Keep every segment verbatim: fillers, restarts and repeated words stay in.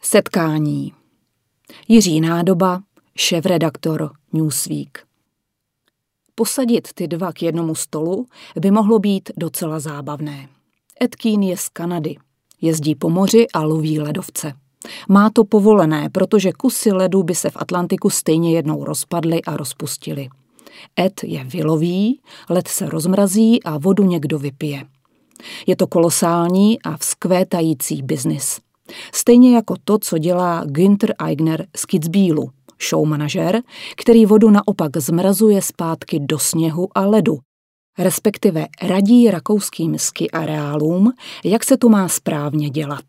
Setkání. Jiří Nádoba, šéfredaktor Newsweek. Posadit ty dva k jednomu stolu by mohlo být docela zábavné. Ed Keane je z Kanady. Jezdí po moři a loví ledovce. Má to povolené, protože kusy ledu by se v Atlantiku stejně jednou rozpadly a rozpustily. Ed je vyloví, led se rozmrazí a vodu někdo vypije. Je to kolosální a vzkvétající biznis. Stejně jako to, co dělá Günther Eigner z Kitzbühelu, showmanažer, který vodu naopak zmrazuje zpátky do sněhu a ledu, respektive radí rakouským ski areálům, jak se to má správně dělat.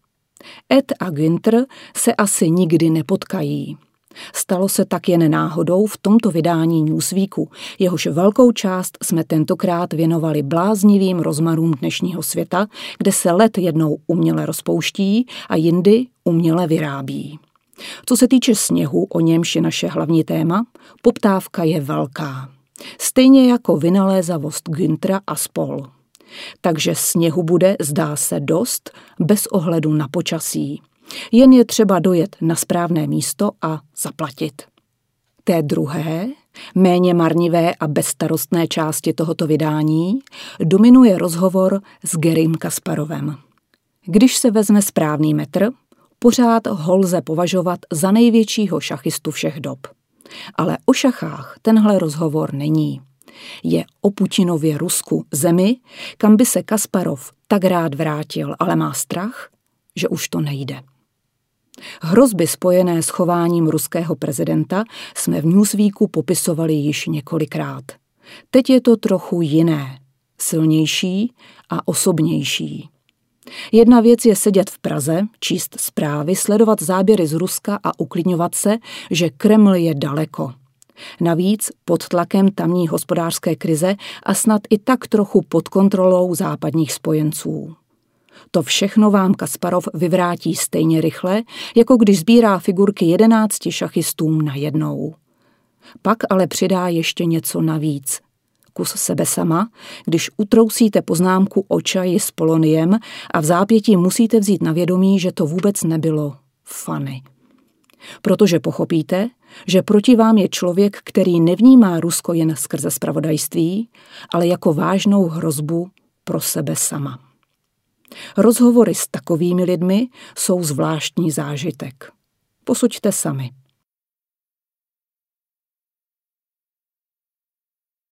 Ed a Günther se asi nikdy nepotkají. Stalo se tak jen náhodou v tomto vydání Newsweeku, jehož velkou část jsme tentokrát věnovali bláznivým rozmarům dnešního světa, kde se led jednou uměle rozpouští a jindy uměle vyrábí. Co se týče sněhu, o němž je naše hlavní téma, poptávka je velká. Stejně jako vynalézavost Günthera a spol. Takže sněhu bude, zdá se, dost, bez ohledu na počasí. Jen je třeba dojet na správné místo a zaplatit. Té druhé, méně marnivé a bezstarostné části tohoto vydání dominuje rozhovor s Garrym Kasparovem. Když se vezme správný metr, pořád ho lze považovat za největšího šachistu všech dob. Ale o šachách tenhle rozhovor není. Je o Putinově Rusku, zemi, kam by se Kasparov tak rád vrátil, ale má strach, že už to nejde. Hrozby spojené s chováním ruského prezidenta jsme v Newsweeku popisovali již několikrát. Teď je to trochu jiné, silnější a osobnější. Jedna věc je sedět v Praze, číst zprávy, sledovat záběry z Ruska a uklidňovat se, že Kreml je daleko. Navíc pod tlakem tamní hospodářské krize a snad i tak trochu pod kontrolou západních spojenců. To všechno vám Kasparov vyvrátí stejně rychle, jako když sbírá figurky jedenácti šachistům najednou. Pak ale přidá ještě něco navíc. Kus sebe sama, když utrousíte poznámku o čaji s poloniem a v zápětí musíte vzít na vědomí, že to vůbec nebylo funny. Protože pochopíte, že proti vám je člověk, který nevnímá Rusko jen skrze zpravodajství, ale jako vážnou hrozbu pro sebe sama. Rozhovory s takovými lidmi jsou zvláštní zážitek. Posuďte sami.